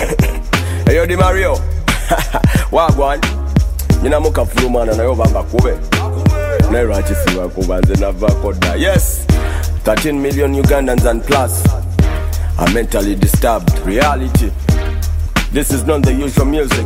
Hey yo, Di Mario. Wagwan. Nina muka fulumana na yo bamba kube. Nero achisiwa kubanze na vakoda. Yes. 13 million Ugandans and plus are mentally disturbed. Reality. This is not the usual music.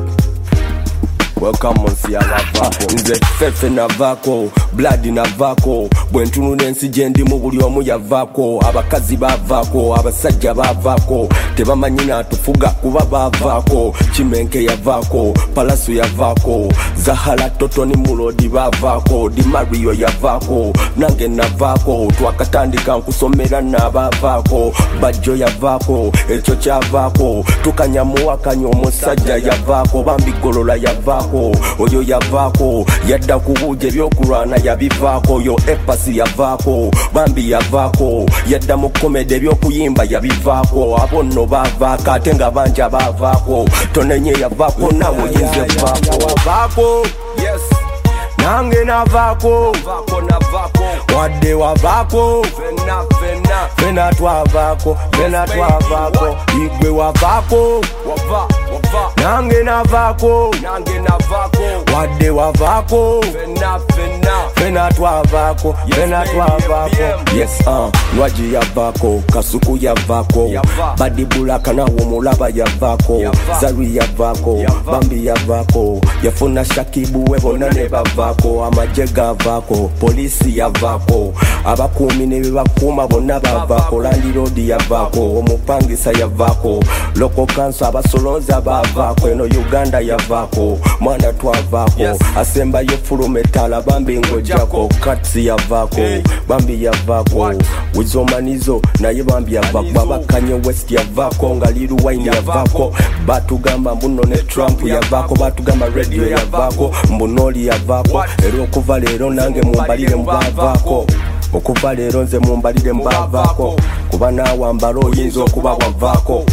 Welcome on Siala Vako. Nze fefe na vako, blood na vako. Bwentunu nensi jendi mubuli omu ya vako. Abakazi ba vako, abasajja ba vako. Tebamanyina atufuga kuba ba vako. Chimenke ya vako, palasu ya vako. Zahala toto ni mulodi ba vako. Di Mario ya vako, nange na vako. Twakatandika nkusomera na ba vako. Bajo ya vako, echo cha vako. Tukanyamuwa kanyo musajja ya vako. Bambi golola ya vako. Oyo ya vako, yadda kubuje byokulwana ya bivako. Yo epasi ya vako, bambi ya vako. Yadda mukomede byokuyimba ya bivako. Abono bavaka, atenga banja bavako. Tonenye ya vako, nawo yinze vako. Vako, yes. Nange na vako, vako na vako. Wade wa vako, fena fena. Fena twa vako, fena twa vako. Igwe wa vako, wava. Nange na vako, nange na vako. Wade wa vako, fena fena. Fena twa vako, fena twa vako. Yes, Nwaji ya vako, Kasuku ya vako. Badi bulaka na womulaba ya vako. Zari ya vako, Bambi ya vako. Yafuna Shakibu webona neba vako. Amajega vako, polisi ya vako. Abakumi ne bakuma bonna bavako. Landlord ya vako, omupangisa ya vako. Local council abasolonza bavako. Eno Uganda ya vako, mwana twa vako. Yes. Asemba yo fulumetala bambi ngojako. Katsi ya vako, Bambi ya vako. Wizomanizo na ye Bambi ya vako. Baba Kanye West ya vako, Ngaliru Wine ya vako. Batugamba mbuno ne Trump ya vako. Batugamba radio ya vako, mbunoli ya vako. Ero okuva lero nange mumbalire mbavako. Okuva lero nze mumbalire mbavako. Kuba nawe ambalo oyinza okuba wavako.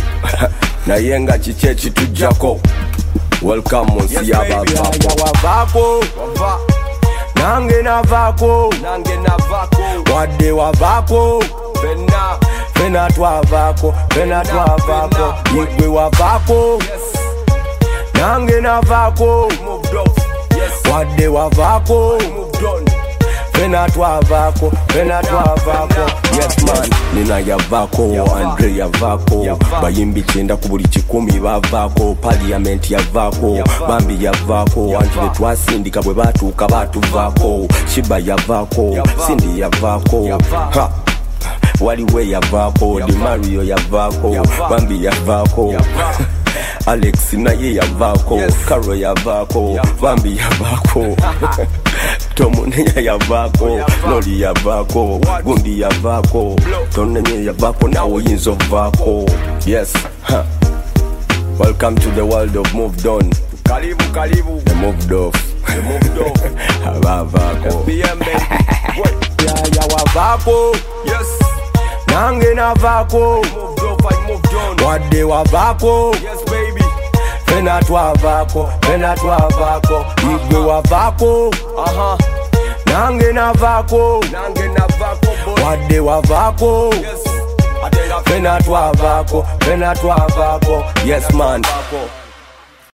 Naye nga kiki ekitujjako. Welcome on Siaba Vako. Nange na vako, nange na vako. Wade wa vako, fena fena twa vako, fena twa vako. Igwe wa vako, yes. Nange na vako, moved off. Yes. Wade wa vako, moved on. Fena twa vako, fena twa vako. Yes man, Nina ya vako, Andre ya vako. Bayimbi chenda kubuli chikumi ba vako. Parliament ya vako, Bambi ya vako. Antile twasindika bwe batuuka batu vako. Shiba ya vako, Cindy ya vako. Ha! Waliwe ya vako, Di Mario ya vako. Bambi ya vako. Alex naye ya vako, Karo ya vako. Bambi ya vako. Tomunenya ya vako, Loli ya vako. Gundi ya vako, Tonenye ya vako. Nawo yinzo vako. Yes, huh. Welcome to the world of moved on. Karibu, karibu. The moved off. The moved off. Haba vako. FBM baby. Ya wa vako. Yes. Nange na vako. Moved off, I moved on. Wade wa vako. Yes baby. Fena twa vako, fena twa vako. Igwe wa vako, nange na vako, nange na vako boy. Wade wa vako, yes. Fena twa vako, fena twa vako. Yes man.